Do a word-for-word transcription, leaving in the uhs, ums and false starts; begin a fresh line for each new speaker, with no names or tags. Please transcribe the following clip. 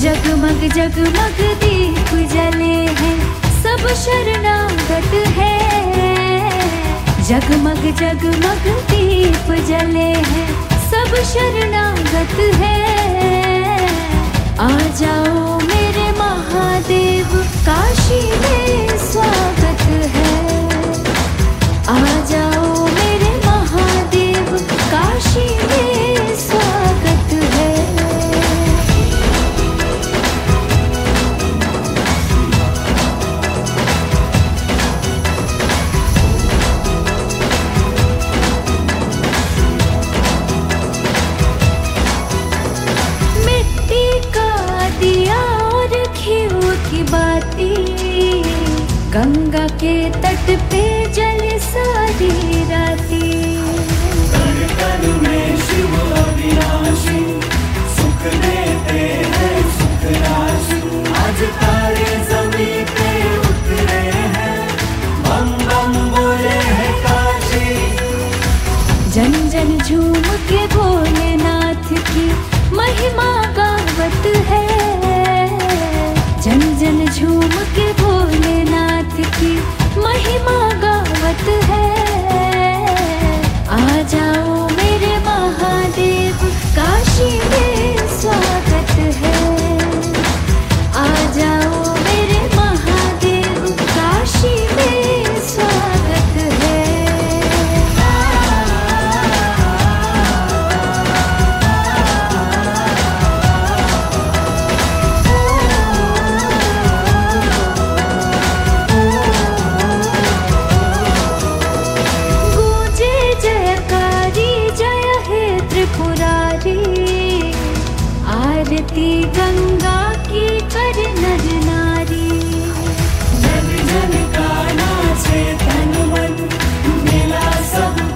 जगमग जगमग दीप जले हैं, सब शरणागत है। जगमग जगमग दीप जले हैं, सब शरणागत है। आ जाओ मेरे महादेव, काशी में स्वागत है। आ जाओ मेरे महादेव, काशी में स्वागत है। मिट्टी का दिया और घिउ की बाती, गंगा के तट पे जले सारी राती।
कण कण में शिव अविनाशी, सुख देते हैं सुख राशि। आज तारे जमीन पे उतरे हैं, बम बम बोले हैं काशी।
जन जन झूम के भोलेनाथ की महिमा गावत है। जन जन झूम के भोलेनाथ की महिमा गावत है। आ जाओ मेरे महादेव, काशी में स्वागत है। आ जाओ मेरे महादेव, काशी में स्वागत है। गूंजे जयकारी, जय हे त्रिपुरारी। आरती गंगा की कर नर नारी।
जन जन का नाचे तन मन, मिला सब